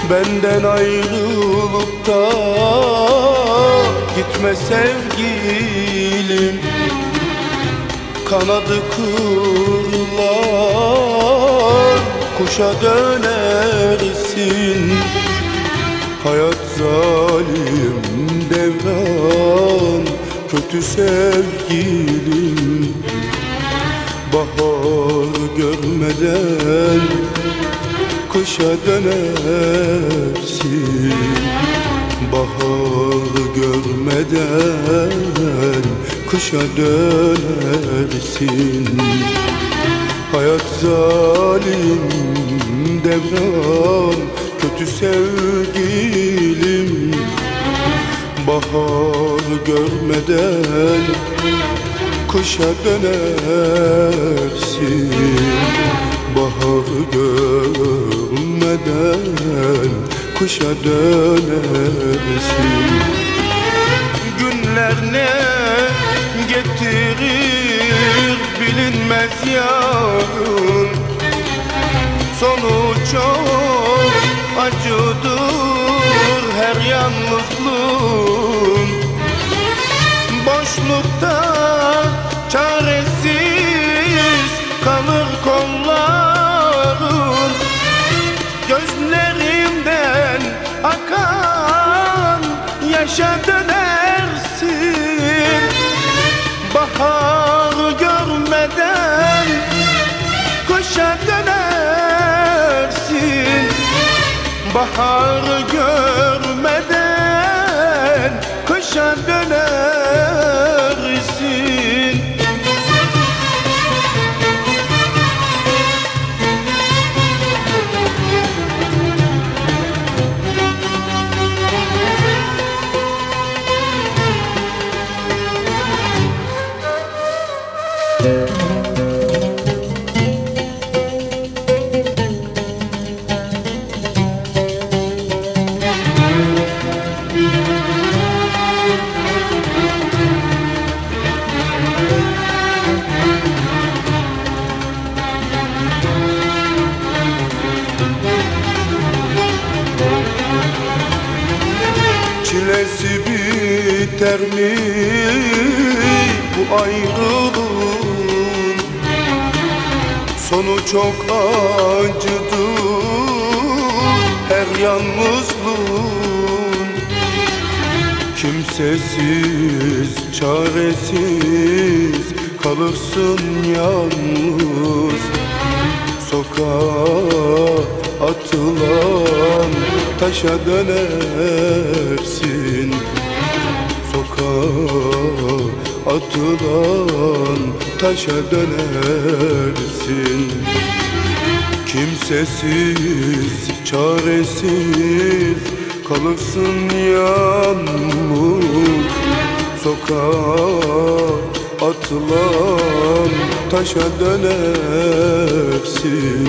Benden ayrılıp da gitme sevgilim. Kanadı kırılan kuşa dönersin. Hayat zalim devran, kötü sevgilim. Bahar görmeden kışa dönersin. Bahar görmeden kışa dönersin. Hayat zalim devran, kötü sevgilim. Bahar görmeden kışa dönersin. Bahar görmeden kışa dönersin. Günler ne getirir bilinmez yarın. Sonu çok acıdır her yalnızlığın. Boşlukta çaresiz kalır kollarım. Gözlerimden akan yaşa dönersin. Bahar görmeden kışa dönersin. Bahar görmeden kışa dönersin. Çilesi biter mi bu ayrılığın? Sonu çok acıdır her yalnızlığın. Kimsesiz, çaresiz kalırsın yalnız. Sokağa atılan taşa dönersin. Sokağa atılan taşa dönersin. Kimsesiz, çaresiz kalırsın yalnız. Sokağa atılan taşa dönersin.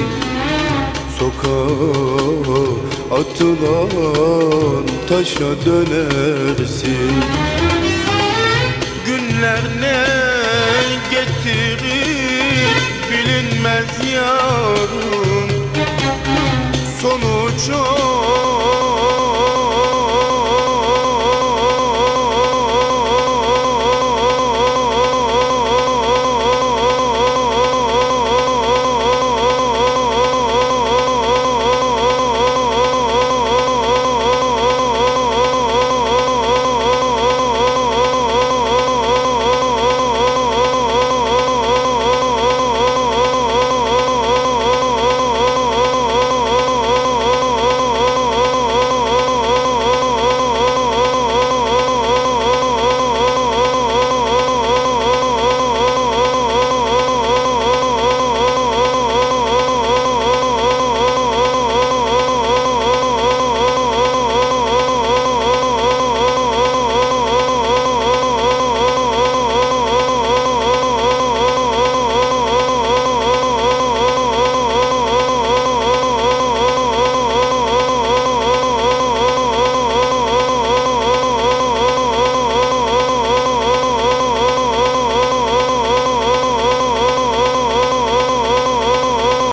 Sokağa atılan taşa dönersin. Günler ne getirir bilinmez yarın. Sonu çok